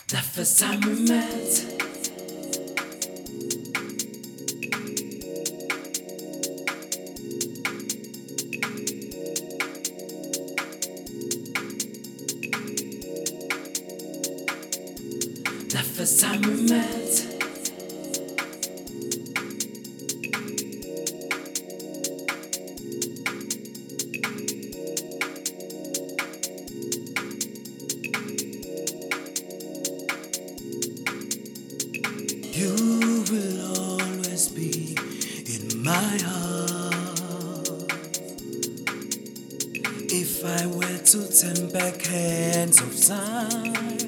The first time we met, the first time we met, you will always be in my heart. If I were to turn back hands of time,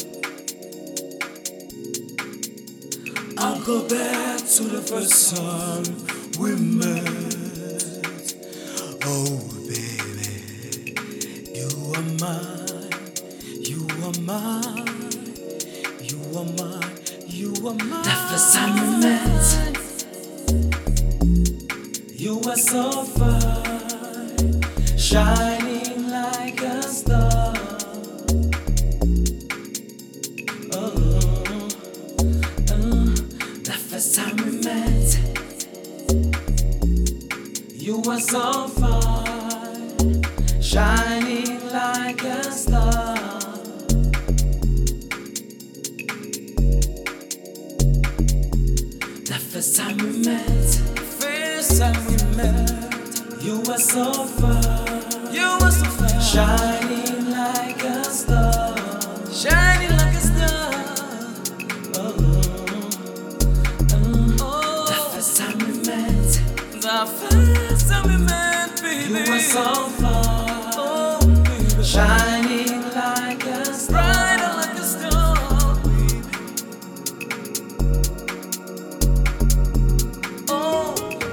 I'll go back to the first time we met. Oh baby, you are mine, you are mine, you are mine, you are mine. The first time we met, you were so fine, shining like a star. The first time we met, you were so fine, shining like a star. The first time we met, you were so fine, shining like a star, shining like a star. The first time we met, baby, you were so fine, shining like a star, bright like a star, baby. Oh.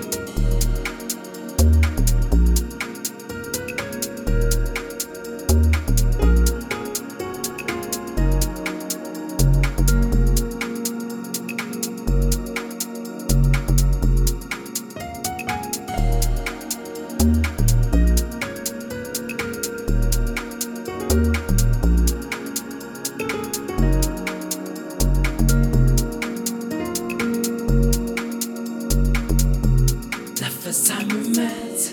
The first time we met,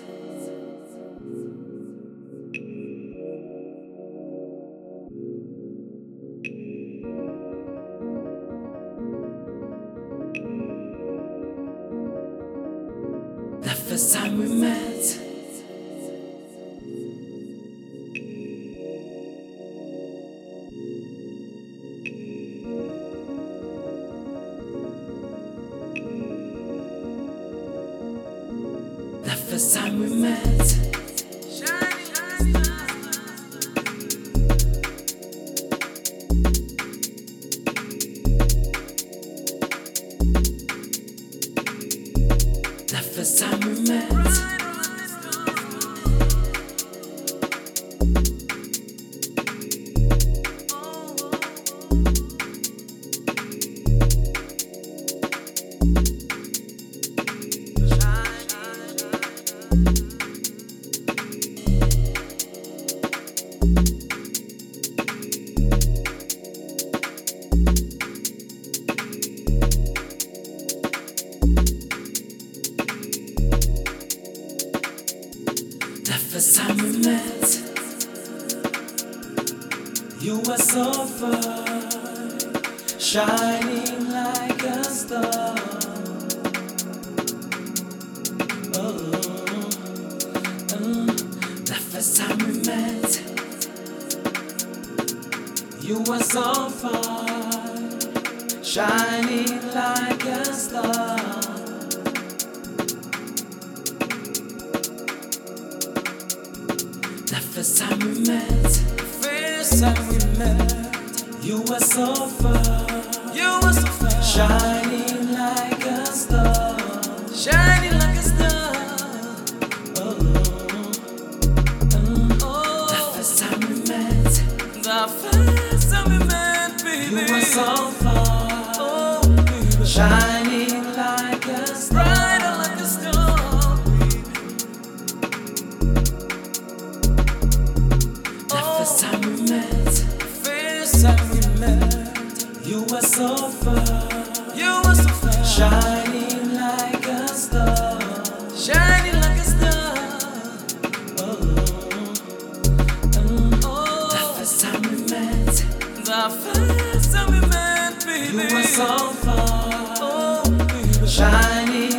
the first time we met, the first time we met, the first time we met, the first time we met, you were so fine, shining like a star. The first time we met, you were so fine, shining like a star. The first time we met, you were so fine, shining like a star, shining like a star. The first time we met, baby, you were so fine, shining like a star, bright like a star, baby. The first time we met, time we met, you were so far. You were so far. Shining like a star. Shining like a star. The first time we met. The first time we met, baby. You were so far. Oh, baby. Shining.